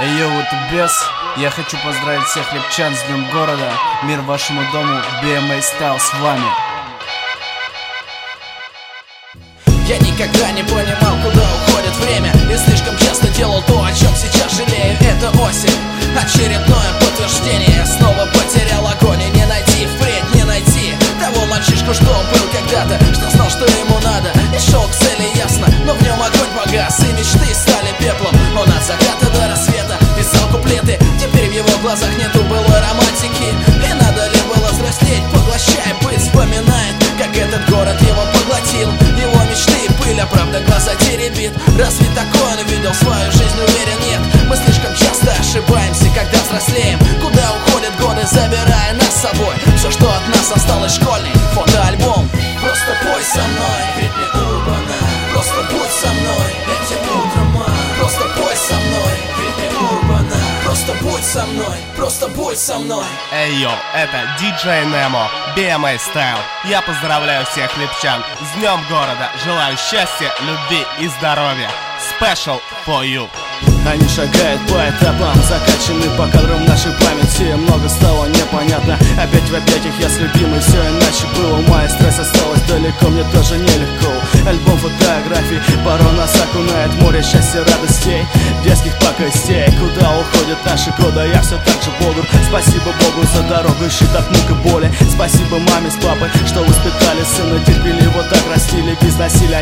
Йоу, это Бес. Я хочу поздравить всех липчан с Днем города. Мир вашему дому, BMA Style с вами. Я никогда не понимал, куда уходит время, и слишком часто делал то, о чем сейчас жалею. Это осень, очередное подтверждение. Я снова потерял огонь, и не найти впредь, не найти того мальчишку, что был когда-то, что знал, что ему надо, и шел к цели ясно, но в нем огонь погас, и мечты стали пеплом. Он от заката до рассвета писал куплеты, теперь в его глазах нету былой романтики. И надо ли было взрослеть, поглощая быт, вспоминает, как этот город его поглотил, его мечты и пыль, а правда глаза теребит. Разве такое он видел свою жизнь? Уверен, нет. Мы слишком часто ошибаемся, когда взрослеем. Куда уходят годы, забирая нас с собой? Все, что от нас осталось, школьный фотоальбом. Просто пой со мной, в ритме урбана. Просто будь со мной этим утром. Просто пой со мной, в ритме урбана. Просто будь со мной, просто будь со мной. Эй, йо, это DJ Nemo, BMA Style. Я поздравляю всех липчан с Днем города. Желаю счастья, любви и здоровья. Special for you. Они шагают по этапам, закачаны по кадрам нашей памяти. Много стало непонятно, опять в объятиях я с любимой. Все иначе было, моя стресс осталась далеко, мне тоже нелегко. Альбом фотографий порой нас окунает море счастья, радостей, детских пакостей. Куда уходят наши годы, я все так же бодр. Спасибо Богу за дорогу, щит от мук и боли. Спасибо маме с папой, что воспитали сына, терпели, вот так растили. Без насилия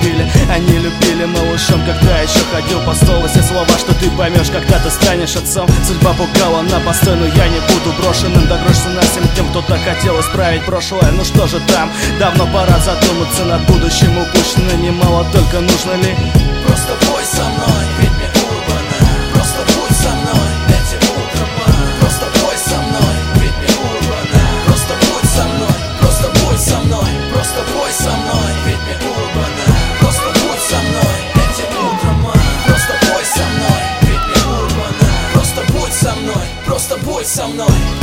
они любили малышом, когда еще ходил по столу. Все слова, что ты поймешь, когда ты станешь отцом. Судьба пугала на постой, но я не буду брошенным. Догружься на всем тем, кто так хотел исправить прошлое. Ну что же там, давно пора задуматься над будущим. Упущено немало, только нужно ли просто пой со мной в ритме урбана. Просто будь со мной этим утром. Просто пой со мной в ритме урбана. Просто будь со мной, просто будь со мной. Просто пой со мной в ритме урбана. Просто будь со мной этим утром. Просто пой со мной в ритме урбана. Просто будь со мной, просто будь со мной.